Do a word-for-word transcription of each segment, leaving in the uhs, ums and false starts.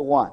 one.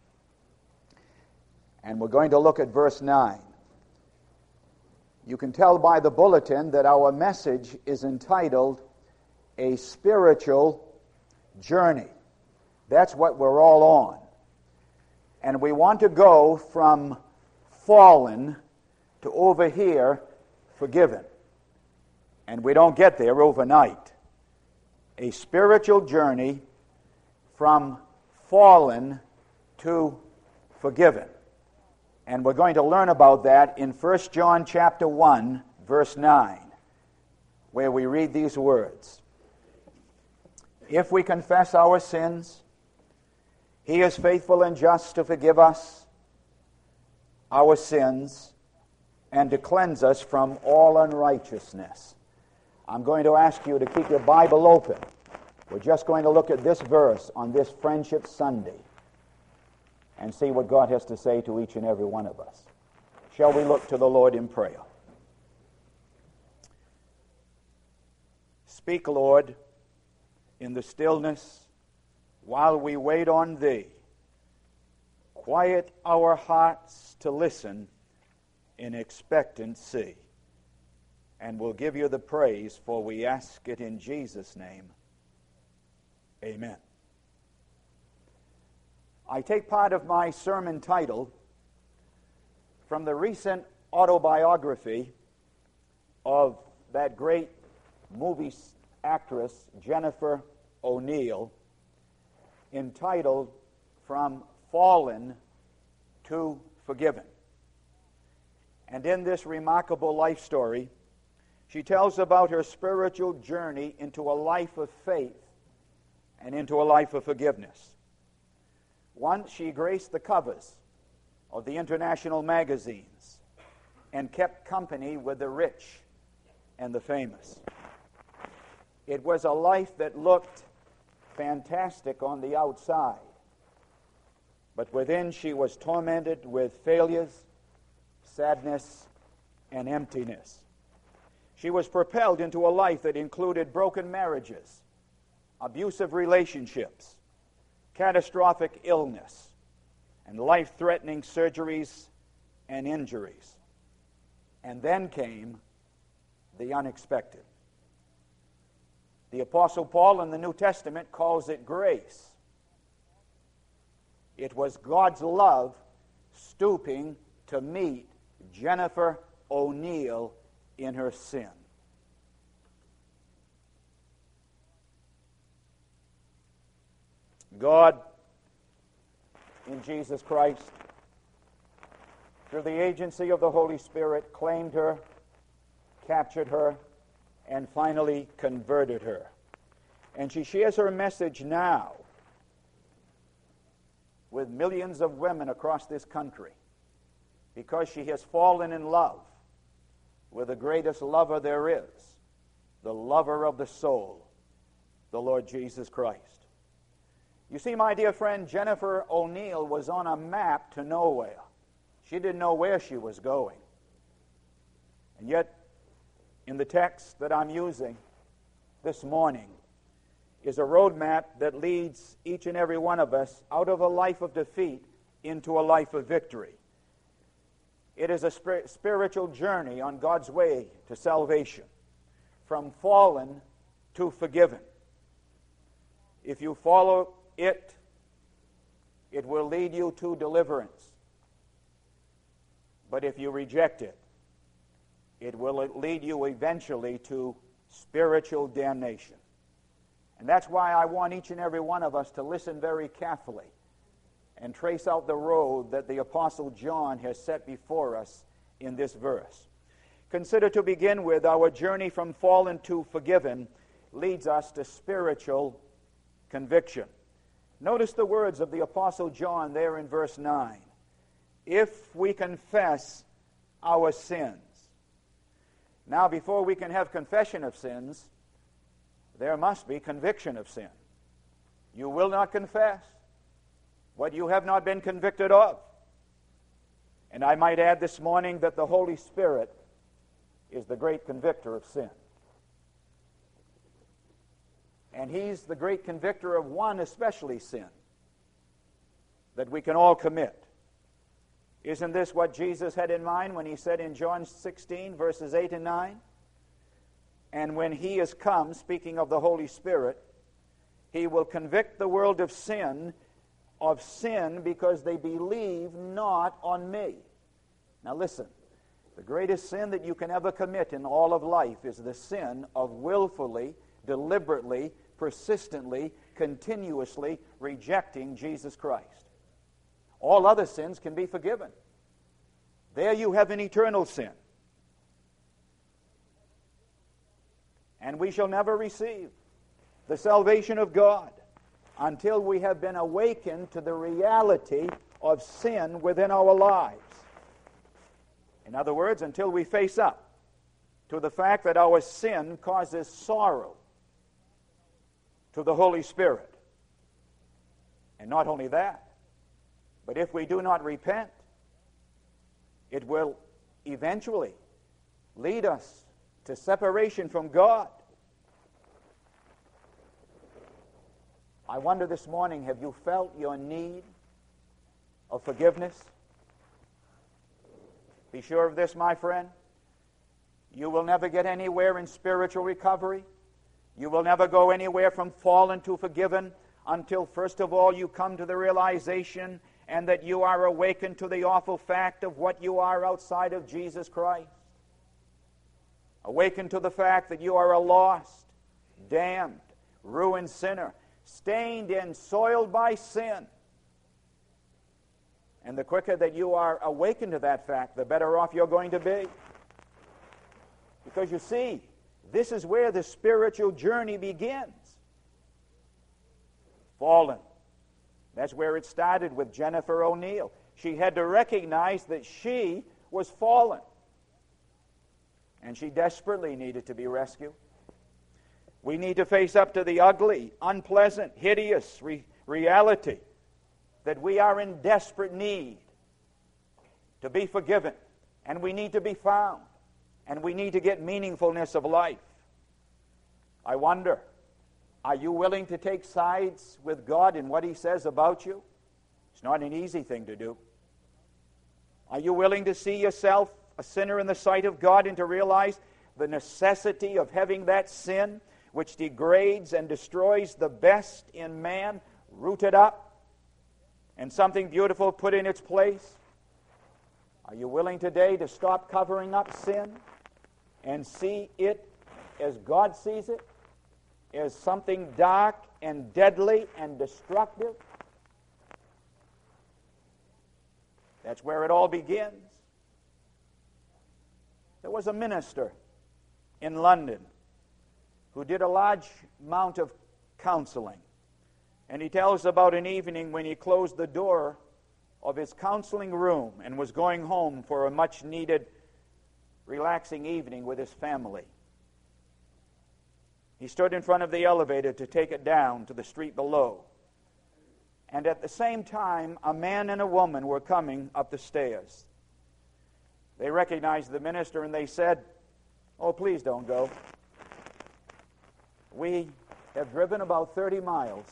And we're going to look at verse nine. You can tell by the bulletin that our message is entitled, A Spiritual Journey. That's what we're all on. And we want to go from fallen to over here, forgiven. And we don't get there overnight. A spiritual journey from fallen to forgiven. And we're going to learn about that in First John chapter one, verse nine, where we read these words. If we confess our sins, He is faithful and just to forgive us our sins and to cleanse us from all unrighteousness. I'm going to ask you to keep your Bible open. We're just going to look at this verse on this Friendship Sunday and see what God has to say to each and every one of us. Shall we look to the Lord in prayer? Speak, Lord, in the stillness while we wait on Thee. Quiet our hearts to listen in expectancy. And we'll give You the praise, for we ask it in Jesus' name. Amen. I take part of my sermon title from the recent autobiography of that great movie actress Jennifer O'Neill, entitled From Fallen to Forgiven. And in this remarkable life story, she tells about her spiritual journey into a life of faith and into a life of forgiveness. Once she graced the covers of the international magazines and kept company with the rich and the famous. It was a life that looked fantastic on the outside, but within she was tormented with failures, sadness, and emptiness. She was propelled into a life that included broken marriages, abusive relationships, catastrophic illness, and life-threatening surgeries and injuries. And then came the unexpected. The Apostle Paul in the New Testament calls it grace. It was God's love stooping to meet Jennifer O'Neill in her sin. God, in Jesus Christ, through the agency of the Holy Spirit, claimed her, captured her, and finally converted her. And she shares her message now with millions of women across this country because she has fallen in love with the greatest lover there is, the lover of the soul, the Lord Jesus Christ. You see, my dear friend, Jennifer O'Neill was on a map to nowhere. She didn't know where she was going. And yet, in the text that I'm using this morning is a roadmap that leads each and every one of us out of a life of defeat into a life of victory. It is a spir- spiritual journey on God's way to salvation, from fallen to forgiven. If you follow it, it will lead you to deliverance. But if you reject it, it will lead you eventually to spiritual damnation. And that's why I want each and every one of us to listen very carefully and trace out the road that the Apostle John has set before us in this verse. Consider, to begin with, our journey from fallen to forgiven leads us to spiritual conviction. Notice the words of the Apostle John there in verse nine. If we confess our sins. Now, before we can have confession of sins, there must be conviction of sin. You will not confess what you have not been convicted of. And I might add this morning that the Holy Spirit is the great convictor of sin. And He's the great convictor of one especially sin. that we can all commit. Isn't this what Jesus had in mind when he said in John sixteen, verses eight and nine? And when he is come, speaking of the Holy Spirit, he will convict the world of sin, of sin because they believe not on me. Now listen, the greatest sin that you can ever commit in all of life is the sin of willfully, deliberately, persistently, continuously rejecting Jesus Christ. All other sins can be forgiven. There you have an eternal sin. And we shall never receive the salvation of God until we have been awakened to the reality of sin within our lives. In other words, until we face up to the fact that our sin causes sorrow to the Holy Spirit. And not only that, but if we do not repent, it will eventually lead us to separation from God. I wonder this morning, have you felt your need of forgiveness? Be sure of this, my friend. You will never get anywhere in spiritual recovery. You will never go anywhere from fallen to forgiven until, first of all, you come to the realization and that you are awakened to the awful fact of what you are outside of Jesus Christ. Awakened to the fact that you are a lost, damned, ruined sinner, stained and soiled by sin. And the quicker that you are awakened to that fact, the better off you're going to be. Because you see, this is where the spiritual journey begins. Fallen. That's where it started with Jennifer O'Neill. She had to recognize that she was fallen. And she desperately needed to be rescued. We need to face up to the ugly, unpleasant, hideous re- reality that we are in desperate need to be forgiven. And we need to be found. And we need to get meaningfulness of life. I wonder, are you willing to take sides with God in what He says about you? It's not an easy thing to do. Are you willing to see yourself a sinner in the sight of God and to realize the necessity of having that sin which degrades and destroys the best in man rooted up and something beautiful put in its place? Are you willing today to stop covering up sin and see it as God sees it, as something dark and deadly and destructive? That's where it all begins. There was a minister in London who did a large amount of counseling. And he tells about an evening when he closed the door of his counseling room and was going home for a much-needed, relaxing evening with his family. He stood in front of the elevator to take it down to the street below. And at the same time, a man and a woman were coming up the stairs. They recognized the minister and they said, "Oh, please don't go. We have driven about thirty miles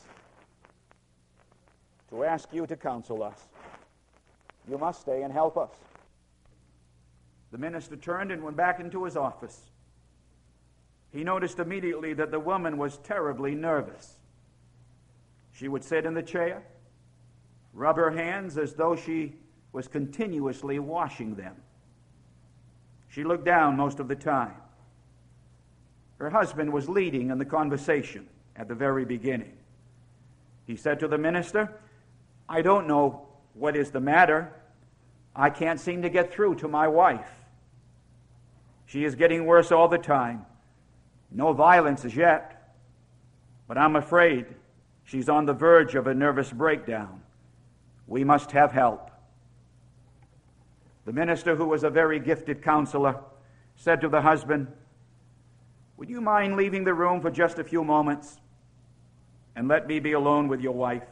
to ask you to counsel us. You must stay and help us." The minister turned and went back into his office. He noticed immediately that the woman was terribly nervous. She would sit in the chair, rub her hands as though she was continuously washing them. She looked down most of the time. Her husband was leading in the conversation at the very beginning. He said to the minister, "I don't know what is the matter. I can't seem to get through to my wife. She is getting worse all the time. No violence as yet, but I'm afraid she's on the verge of a nervous breakdown. We must have help." The minister, who was a very gifted counselor, said to the husband, "Would you mind leaving the room for just a few moments and let me be alone with your wife?"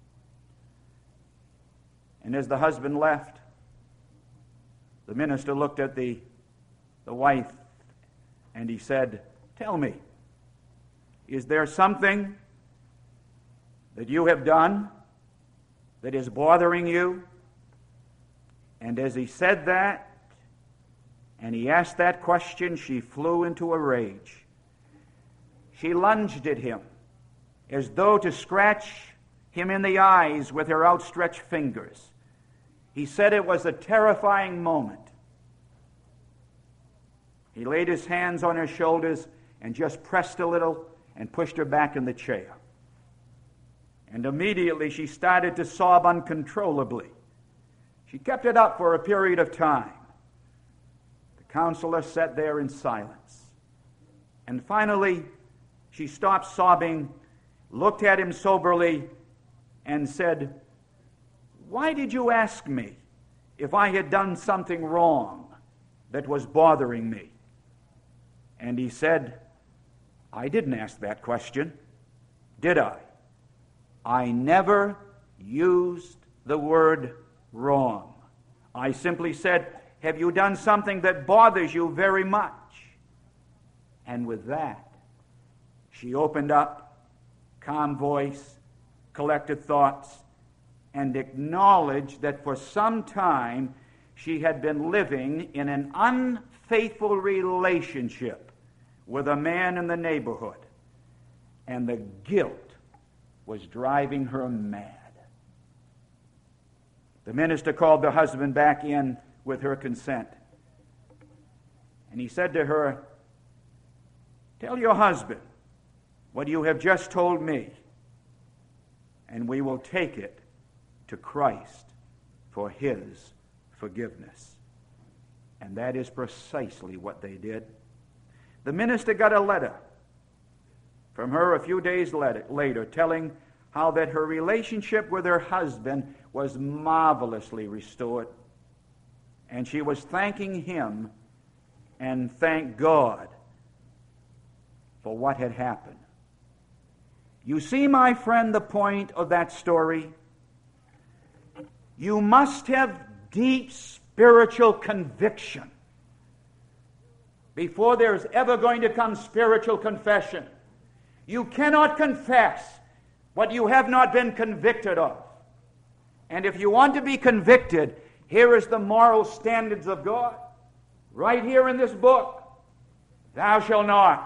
And as the husband left, the minister looked at the, the wife and he said, "Tell me, is there something that you have done that is bothering you? And as he said that, and he asked that question, she flew into a rage. She lunged at him as though to scratch him in the eyes with her outstretched fingers. He said it was a terrifying moment. He laid his hands on her shoulders and just pressed a little and pushed her back in the chair. And immediately she started to sob uncontrollably. She kept it up for a period of time. The counselor sat there in silence. And finally, she stopped sobbing, looked at him soberly, and said, "Why did you ask me if I had done something wrong that was bothering me?" And he said, "I didn't ask that question, did I? I never used the word wrong. I simply said, have you done something that bothers you very much?" And with that, she opened up, calm voice, collected thoughts, and acknowledged that for some time she had been living in an unfaithful relationship with a man in the neighborhood, and the guilt was driving her mad. The minister called the husband back in with her consent, and he said to her, "Tell your husband what you have just told me, and we will take it to Christ for his forgiveness." And that is precisely what they did. The minister got a letter from her a few days later telling how that her relationship with her husband was marvelously restored, and she was thanking him and thank God for what had happened. You see, my friend, the point of that story? You must have deep spiritual conviction before there's ever going to come spiritual confession. You cannot confess what you have not been convicted of. And if you want to be convicted, here is the moral standards of God, right here in this book. Thou shalt not.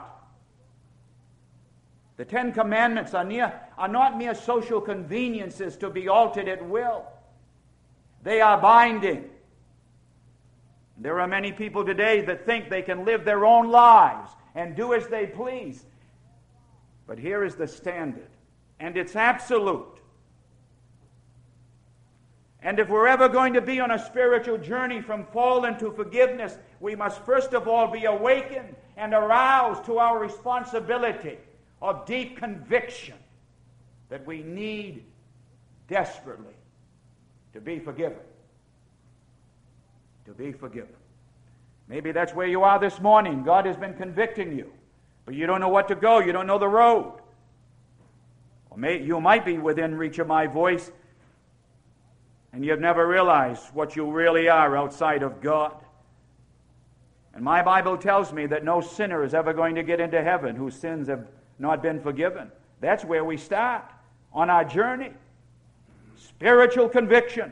The Ten Commandments are, near, are not mere social conveniences to be altered at will. They are binding. There are many people today that think they can live their own lives and do as they please. But here is the standard, and it's absolute. And if we're ever going to be on a spiritual journey from fallen to forgiveness, we must first of all be awakened and aroused to our responsibility of deep conviction that we need desperately to be forgiven. To be forgiven. Maybe that's where you are this morning. God has been convicting you, but you don't know what to go. You don't know the road. Or may, you might be within reach of my voice, and you've never realized what you really are outside of God. And my Bible tells me that no sinner is ever going to get into heaven whose sins have not been forgiven. That's where we start on our journey. Spiritual conviction.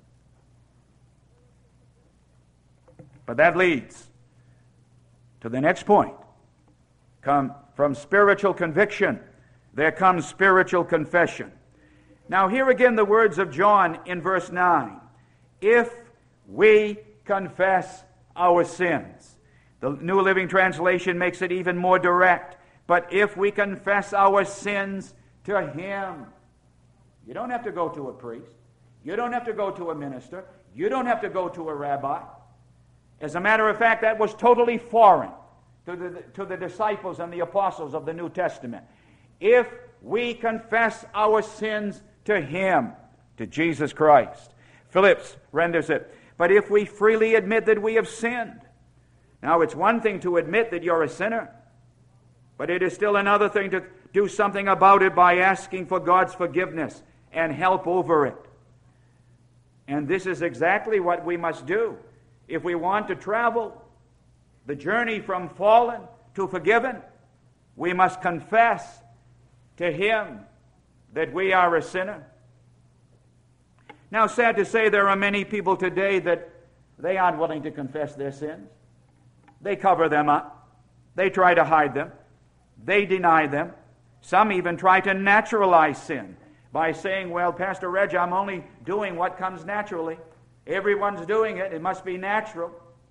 But that leads to the next point. Come from spiritual conviction, there comes spiritual confession. Now here again the words of John in verse nine. If we confess our sins. The New Living Translation makes it even more direct. But if we confess our sins to Him. You don't have to go to a priest. You don't have to go to a minister. You don't have to go to a rabbi. As a matter of fact, that was totally foreign to the, to the disciples and the apostles of the New Testament. If we confess our sins to Him, to Jesus Christ. Phillips renders it, but if we freely admit that we have sinned. Now, it's one thing to admit that you're a sinner, but it is still another thing to do something about it by asking for God's forgiveness and help over it. And this is exactly what we must do. If we want to travel the journey from fallen to forgiven, we must confess to Him that we are a sinner. Now, sad to say, there are many people today that they aren't willing to confess their sins. They cover them up. They try to hide them. They deny them. Some even try to naturalize sin by saying, well, Pastor Reg, I'm only doing what comes naturally. Everyone's doing it. It must be natural.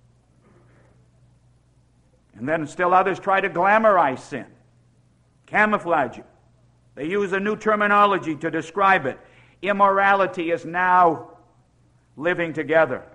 And then still others try to glamorize sin, camouflage it. They use a new terminology to describe it. Immorality is now living together.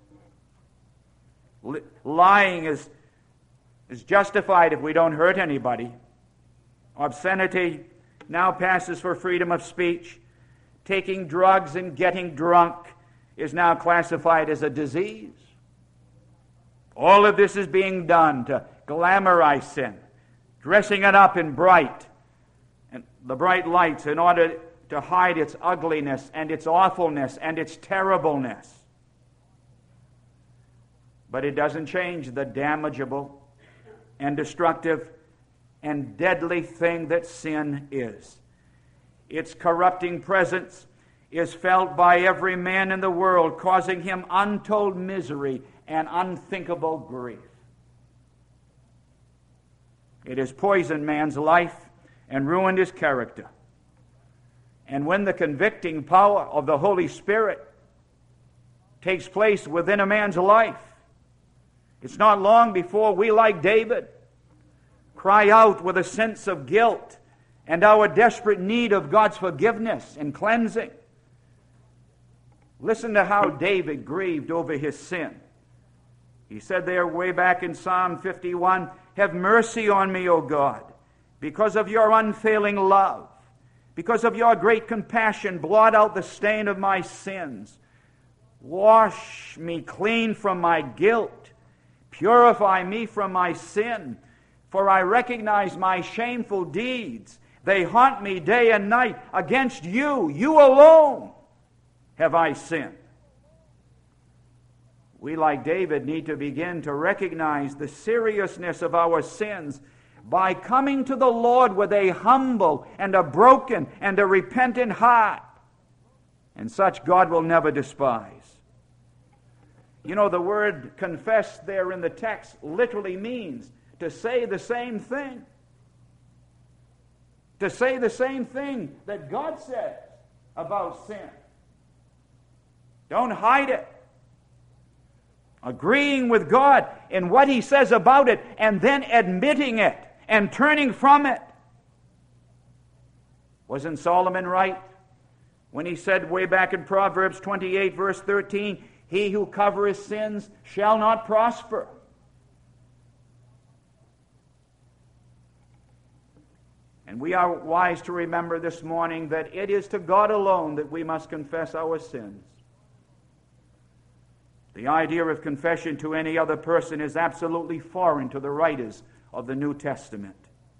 Li- lying is, is justified if we don't hurt anybody. Obscenity now passes for freedom of speech. Taking drugs and getting drunk is now classified as a disease. All of this is being done to glamorize sin, dressing it up in bright and the bright lights in order to hide its ugliness and its awfulness and its terribleness. But it doesn't change the damageable and destructive and deadly thing that sin is. Its corrupting presence is felt by every man in the world, causing him untold misery and unthinkable grief. It has poisoned man's life and ruined his character. And when the convicting power of the Holy Spirit takes place within a man's life, it's not long before we, like David, cry out with a sense of guilt and our desperate need of God's forgiveness and cleansing. Listen to how David grieved over his sin. He said there way back in Psalm fifty-one, "Have mercy on me, O God, because of your unfailing love. Because of your great compassion, blot out the stain of my sins. Wash me clean from my guilt. Purify me from my sin. For I recognize my shameful deeds. They haunt me day and night. Against you, you alone, have I sinned." We, like David, need to begin to recognize the seriousness of our sins by coming to the Lord with a humble and a broken and a repentant heart. And such God will never despise. You know, the word confess there in the text literally means to say the same thing. To say the same thing that God says about sin. Don't hide it. Agreeing with God in what He says about it and then admitting it and turning from it. Wasn't Solomon right when he said way back in Proverbs twenty-eight verse thirteen, "He who covereth sins shall not prosper"? And we are wise to remember this morning that it is to God alone that we must confess our sins. The idea of confession to any other person is absolutely foreign to the writers of the New Testament.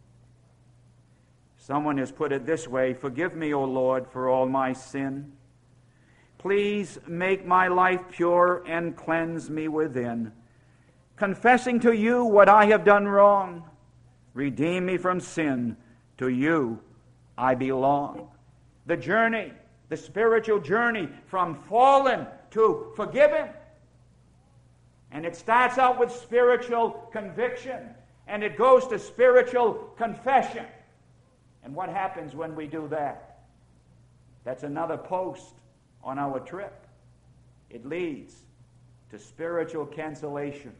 Someone has put it this way: "Forgive me, O Lord, for all my sin. Please make my life pure and cleanse me within. Confessing to you what I have done wrong, redeem me from sin. To you I belong." The journey, the spiritual journey from fallen to forgiven. And it starts out with spiritual conviction, and it goes to spiritual confession. And what happens when we do that? That's another post on our trip. It leads to spiritual cancellation.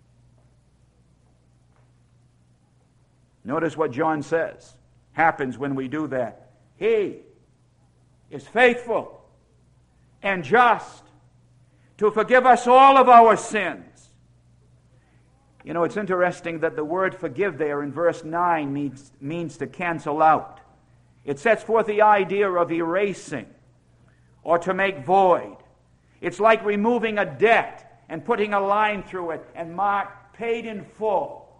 Notice what John says happens when we do that. He is faithful and just to forgive us all of our sins. You know, it's interesting that the word forgive there in verse nine means, means to cancel out. It sets forth the idea of erasing or to make void. It's like removing a debt and putting a line through it and mark paid in full.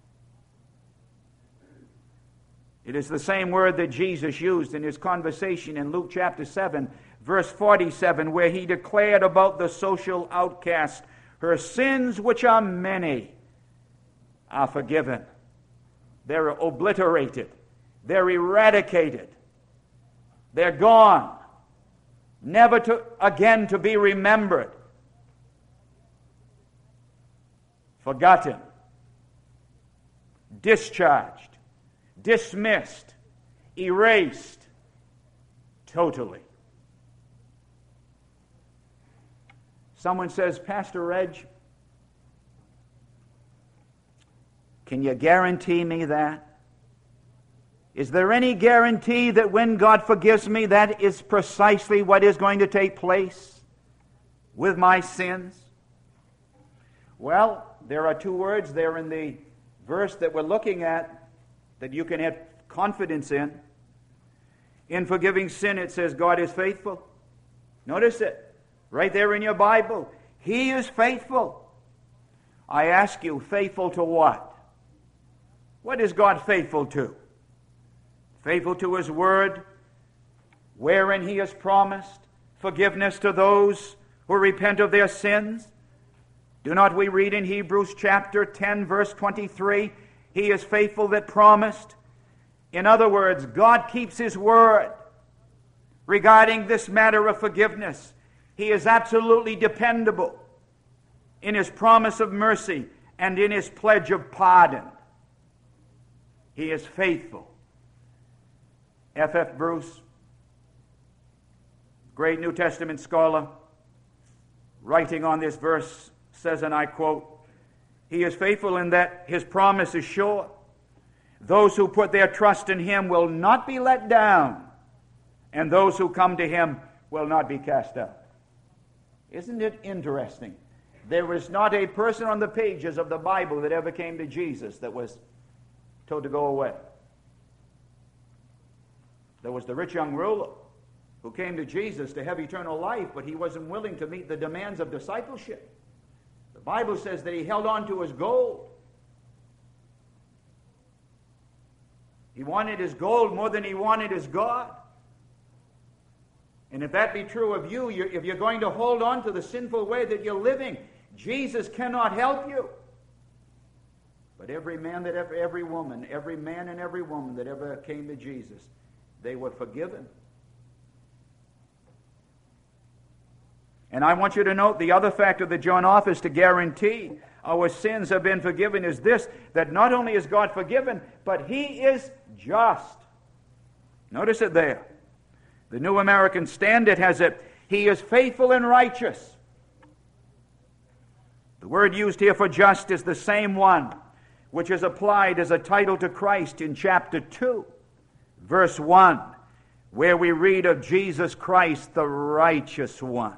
It is the same word that Jesus used in his conversation in Luke chapter seven, verse forty-seven, where he declared about the social outcast, "Her sins, which are many, are forgiven." They're obliterated. They're eradicated. They're gone. never to again to be remembered, forgotten, discharged, dismissed, erased totally. Someone says, Pastor Reg, can you guarantee me that? Is there any guarantee that when God forgives me, that is precisely what is going to take place with my sins? Well, there are two words there in the verse that we're looking at that you can have confidence in. In forgiving sin, it says God is faithful. Notice it, right there in your Bible. He is faithful. I ask you, faithful to what? What is God faithful to? Faithful to His Word, wherein He has promised forgiveness to those who repent of their sins. Do not we read in Hebrews chapter ten, verse twenty-three, He is faithful that promised. In other words, God keeps His word regarding this matter of forgiveness. He is absolutely dependable in His promise of mercy and in His pledge of pardon. He is faithful. F F Bruce, great New Testament scholar, writing on this verse, says, and I quote, He is faithful in that His promise is sure. Those who put their trust in Him will not be let down, and those who come to Him will not be cast out. Isn't it interesting? There is not a person on the pages of the Bible that ever came to Jesus that was told to go away. There was the rich young ruler who came to Jesus to have eternal life, but he wasn't willing to meet the demands of discipleship. The Bible says that he held on to his gold. He wanted his gold more than he wanted his God. And if that be true of you, you're, if you're going to hold on to the sinful way that you're living, Jesus cannot help you. But every man that ever, every woman, every man and every woman that ever came to Jesus, they were forgiven. And I want you to note the other factor that John offers to guarantee our sins have been forgiven is this, that not only is God forgiven, but He is just. Notice it there. The New American Standard has it, He is faithful and righteous. The word used here for just is the same one which is applied as a title to Christ in chapter two, verse one, where we read of Jesus Christ, the righteous one.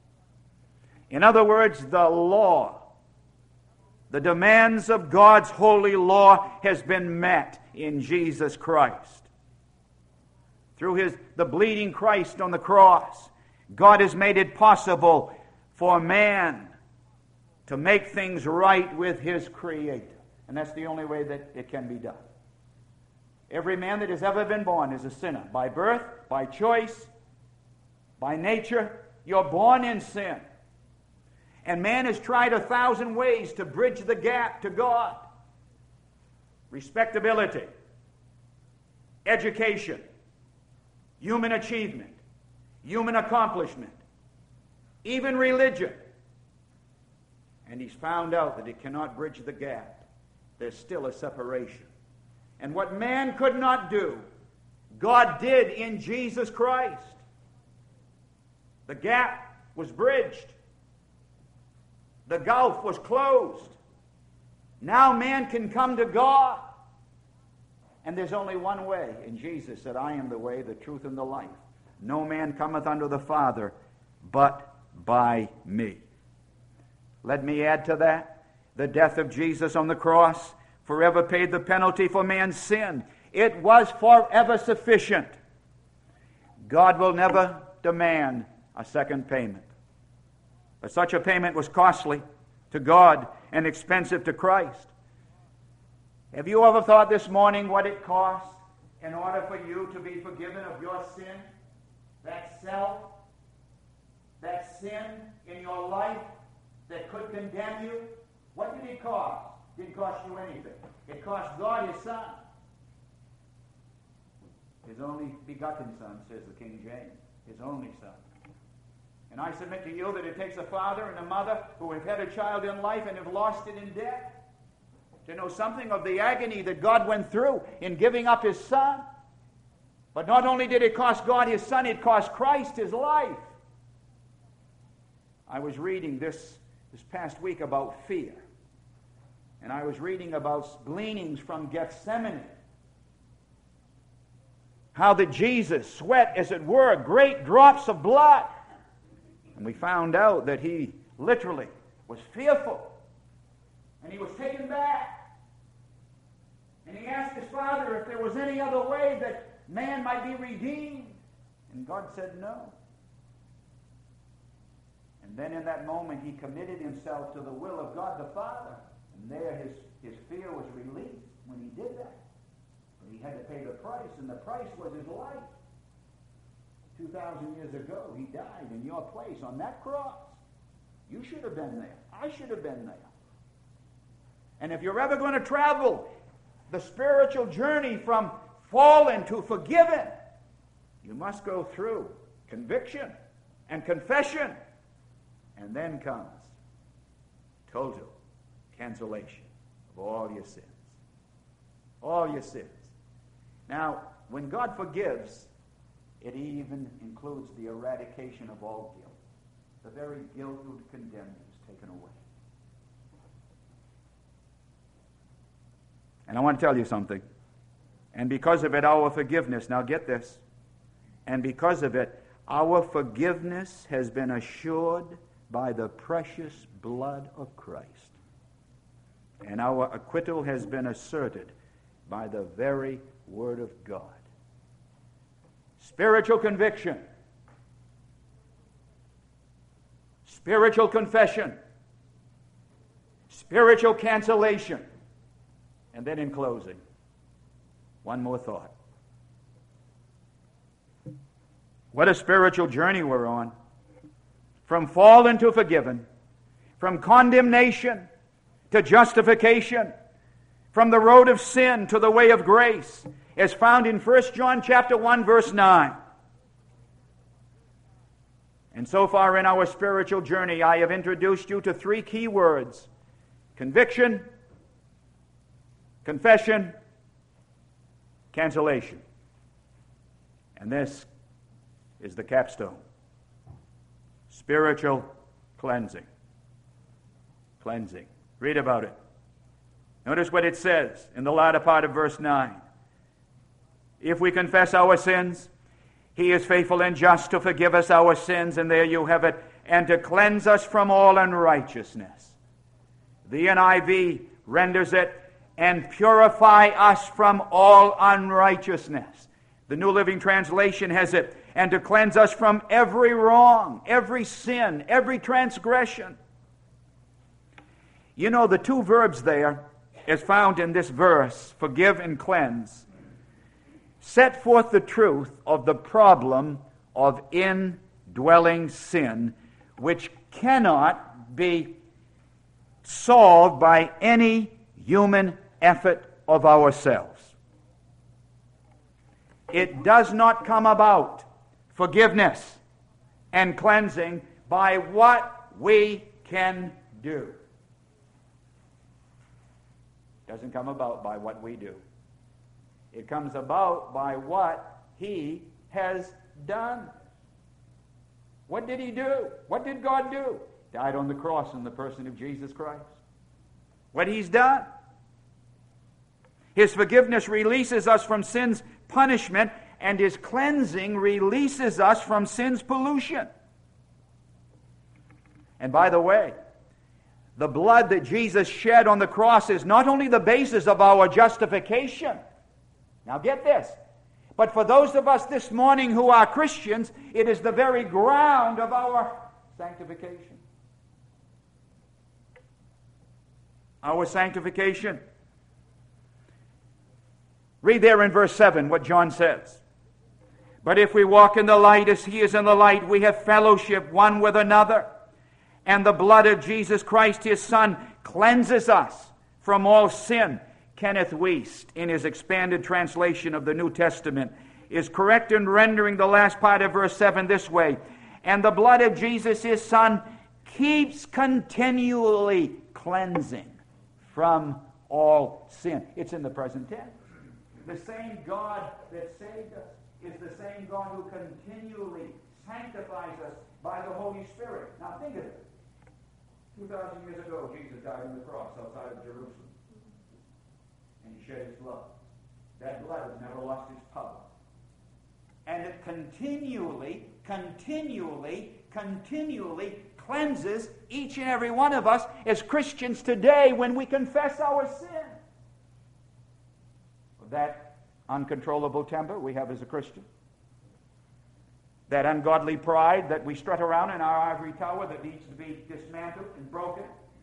In other words, the law, the demands of God's holy law has been met in Jesus Christ. Through his, the bleeding Christ on the cross, God has made it possible for man to make things right with his Creator. And that's the only way that it can be done. Every man that has ever been born is a sinner. By birth, by choice, by nature, you're born in sin. And man has tried a thousand ways to bridge the gap to God. Respectability, education, human achievement, human accomplishment, even religion. And he's found out that it cannot bridge the gap. There's still a separation. And what man could not do, God did in Jesus Christ. The gap was bridged. The gulf was closed. Now man can come to God. And there's only one way. And Jesus said, I am the way, the truth, and the life. No man cometh unto the Father but by me. Let me add to that. The death of Jesus on the cross forever paid the penalty for man's sin. It was forever sufficient. God will never demand a second payment. But such a payment was costly to God and expensive to Christ. Have you ever thought this morning what it costs in order for you to be forgiven of your sin? That self, that sin in your life that could condemn you? What did it cost? It didn't cost you anything. It cost God His Son. His only begotten Son, says the King James. His only Son. And I submit to you that it takes a father and a mother who have had a child in life and have lost it in death to know something of the agony that God went through in giving up his son. But not only did it cost God his son, it cost Christ his life. I was reading this this past week about fear. And I was reading about gleanings from Gethsemane. How that Jesus sweat, as it were, great drops of blood. And we found out that he literally was fearful. And he was taken back. And he asked his Father if there was any other way that man might be redeemed. And God said no. And then in that moment he committed himself to the will of God the Father. And there his, his fear was released when he did that. But he had to pay the price, and the price was his life. Two thousand years ago, he died in your place on that cross. You should have been there. I should have been there. And if you're ever going to travel the spiritual journey from fallen to forgiven, you must go through conviction and confession. And then comes total cancellation of all your sins. All your sins. Now, when God forgives, it even includes the eradication of all guilt. The very guilt that would condemn you is taken away. And I want to tell you something. And because of it, our forgiveness, now get this, and because of it, our forgiveness has been assured by the precious blood of Christ. And our acquittal has been asserted by the very Word of God. Spiritual conviction. Spiritual confession. Spiritual cancellation. And then in closing, one more thought. What a spiritual journey we're on. From fallen to forgiven. From condemnation to justification. From the road of sin to the way of grace, as found in First John chapter one, verse nine. And so far in our spiritual journey, I have introduced you to three key words: conviction, confession, cancellation. And this is the capstone. Spiritual cleansing. Cleansing. Read about it. Notice what it says in the latter part of verse nine. If we confess our sins, He is faithful and just to forgive us our sins, and there you have it, and to cleanse us from all unrighteousness. The N I V renders it, and purify us from all unrighteousness. The New Living Translation has it, and to cleanse us from every wrong, every sin, every transgression. You know, the two verbs there, as found in this verse, forgive and cleanse, set forth the truth of the problem of indwelling sin, which cannot be solved by any human effort of ourselves. It does not come about, forgiveness and cleansing, by what we can do. It doesn't come about by what we do. It comes about by what He has done. What did He do? What did God do? Died on the cross in the person of Jesus Christ. What He's done. His forgiveness releases us from sin's punishment, and His cleansing releases us from sin's pollution. And by the way, the blood that Jesus shed on the cross is not only the basis of our justification. Now get this. But for those of us this morning who are Christians, it is the very ground of our sanctification. Our sanctification. Read there in verse seven what John says. But if we walk in the light as He is in the light, we have fellowship one with another. And the blood of Jesus Christ, His Son, cleanses us from all sin. Kenneth Wuest, in his expanded translation of the New Testament, is correct in rendering the last part of verse seven this way: And the blood of Jesus, his Son, keeps continually cleansing from all sin. It's in the present tense. The same God that saved us is the same God who continually sanctifies us by the Holy Spirit. Now think of it. two thousand years ago, Jesus died on the cross outside of Jerusalem. And he shed his blood. That blood has never lost its power. And it continually, continually, continually cleanses each and every one of us as Christians today when we confess our sin. That uncontrollable temper we have as a Christian. That ungodly pride that we strut around in our ivory tower that needs to be dismantled and broken.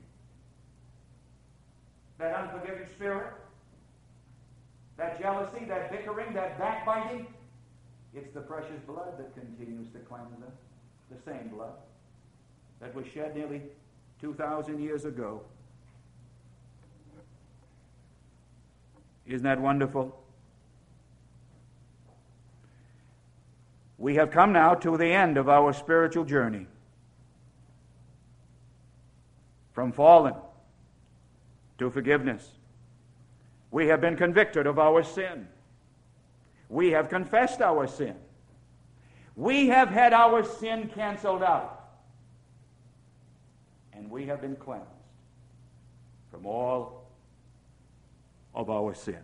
That unforgiving spirit. That jealousy, that bickering, that backbiting. It's the precious blood that continues to cleanse us. The same blood that was shed nearly two thousand years ago. Isn't that wonderful? We have come now to the end of our spiritual journey. From fallen to forgiveness. We have been convicted of our sin. We have confessed our sin. We have had our sin canceled out. And we have been cleansed from all of our sin.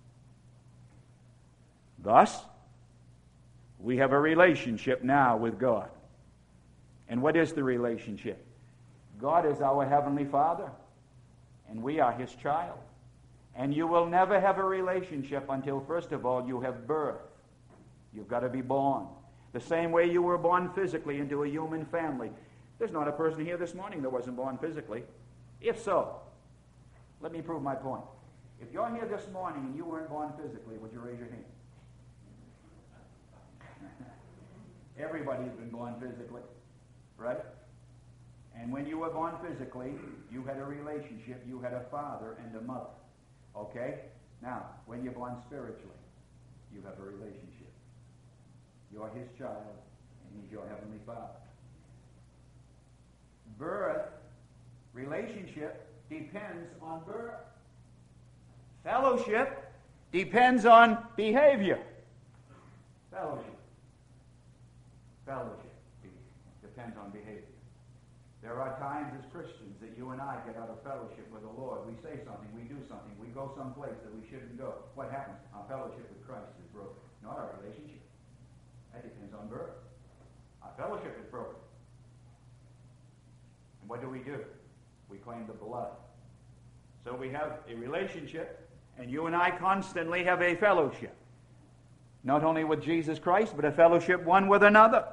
Thus, we have a relationship now with God. And what is the relationship? God is our Heavenly Father, and we are His child. And you will never have a relationship until, first of all, you have birth. You've got to be born. The same way you were born physically into a human family. There's not a person here this morning that wasn't born physically. If so, let me prove my point. If you're here this morning and you weren't born physically, would you raise your hand? Everybody's been born physically, right? And when you were born physically, you had a relationship. You had a father and a mother. Okay? Now, when you're born spiritually, you have a relationship. You're His child, and He's your Heavenly Father. Birth, relationship, depends on birth. Fellowship depends on behavior. Fellowship. Fellowship depends on behavior. There are times as Christians that you and I get out of fellowship with the Lord. We say something, we do something, we go someplace that we shouldn't go. What happens? Our fellowship with Christ is broken. Not our relationship. That depends on birth. Our fellowship is broken. And what do we do? We claim the blood. So we have a relationship, and you and I constantly have a fellowship. Not only with Jesus Christ, but a fellowship one with another.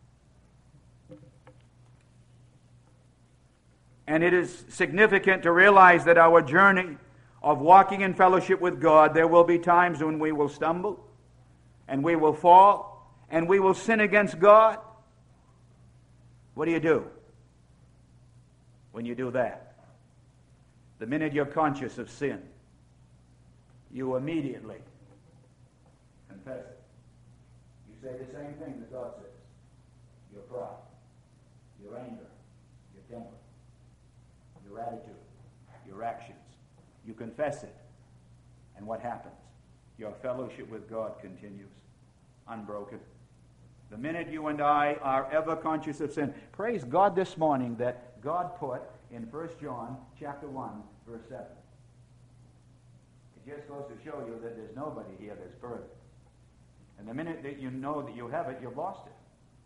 And it is significant to realize that our journey of walking in fellowship with God, there will be times when we will stumble, and we will fall, and we will sin against God. What do you do when you do that? The minute you're conscious of sin, you immediately confess it. You say the same thing that God says. Your pride, your anger, your temper, your attitude, your actions. You confess it. And what happens? Your fellowship with God continues unbroken. The minute you and I are ever conscious of sin, praise God this morning that God put in First John chapter one, verse seven. It just goes to show you that there's nobody here that's perfect. And the minute that you know that you have it, you've lost it.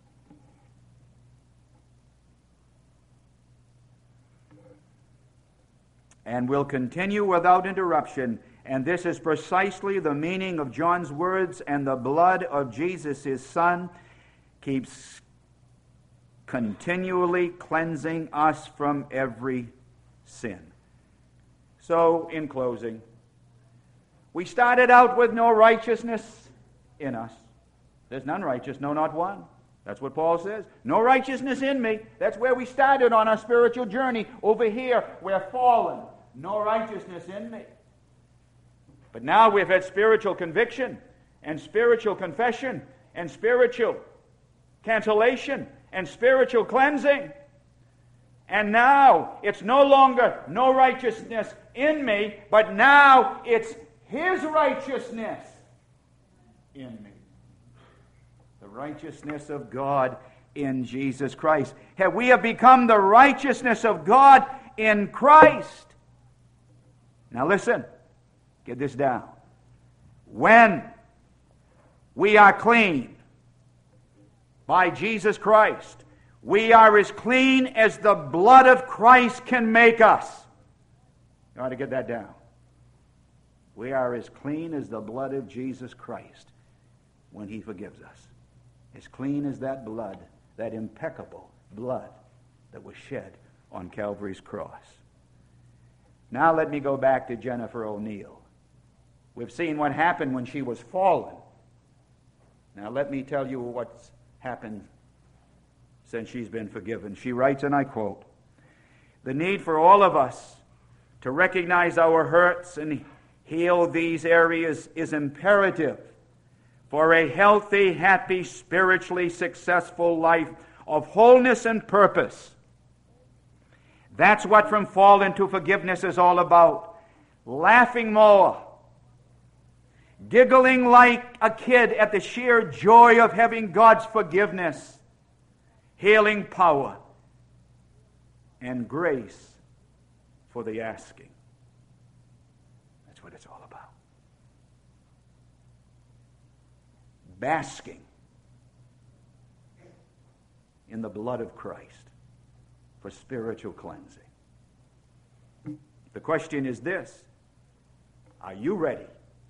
And will continue without interruption. And this is precisely the meaning of John's words, and the blood of Jesus, his Son, keeps continually cleansing us from every sin. So, in closing, we started out with no righteousness in us. There's none righteous, no, not one. That's what Paul says. No righteousness in me. That's where we started on our spiritual journey. Over here, we're fallen. No righteousness in me. But now we've had spiritual conviction and spiritual confession and spiritual cancellation and spiritual cleansing. And now it's no longer no righteousness in me, but now it's His righteousness in me. The righteousness of God in Jesus Christ. Have we have become the righteousness of God in Christ. Now listen, get this down. When we are clean by Jesus Christ, we are as clean as the blood of Christ can make us. You ought to get that down. We are as clean as the blood of Jesus Christ when He forgives us. As clean as that blood, that impeccable blood that was shed on Calvary's cross. Now let me go back to Jennifer O'Neill. We've seen what happened when she was fallen. Now let me tell you what's happened since she's been forgiven. She writes, and I quote, "The need for all of us to recognize our hurts and heal these areas is imperative for a healthy, happy, spiritually successful life of wholeness and purpose. That's what From Fallen to Forgiveness is all about. Laughing more, giggling like a kid at the sheer joy of having God's forgiveness, healing power, and grace for the asking. That's what it's all about. Basking in the blood of Christ for spiritual cleansing. The question is this: are you ready?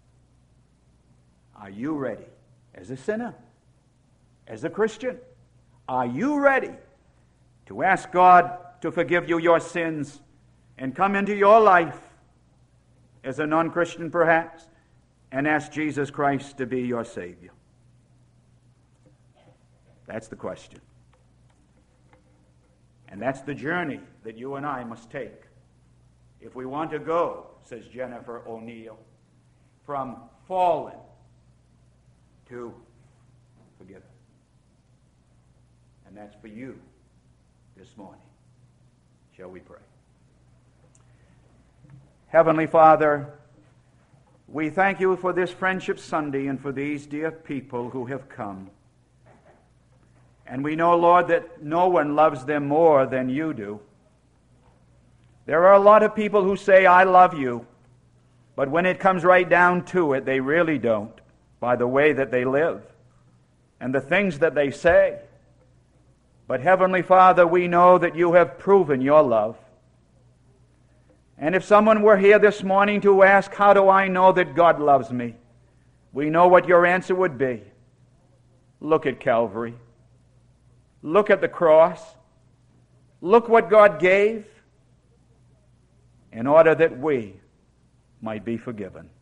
Are you ready? As a sinner, as a Christian, are you ready to ask God to forgive you your sins and come into your life as a non-Christian perhaps and ask Jesus Christ to be your Savior? That's the question. And that's the journey that you and I must take if we want to go, says Jennifer O'Neill, from fallen to forgiven. And that's for you this morning. Shall we pray? Heavenly Father, we thank you for this Friendship Sunday and for these dear people who have come. And we know, Lord, that no one loves them more than you do. There are a lot of people who say, I love you, but when it comes right down to it, they really don't, by the way that they live and the things that they say. But Heavenly Father, we know that you have proven your love. And if someone were here this morning to ask, how do I know that God loves me? We know what your answer would be. Look at Calvary. Look at the cross. Look what God gave in order that we might be forgiven.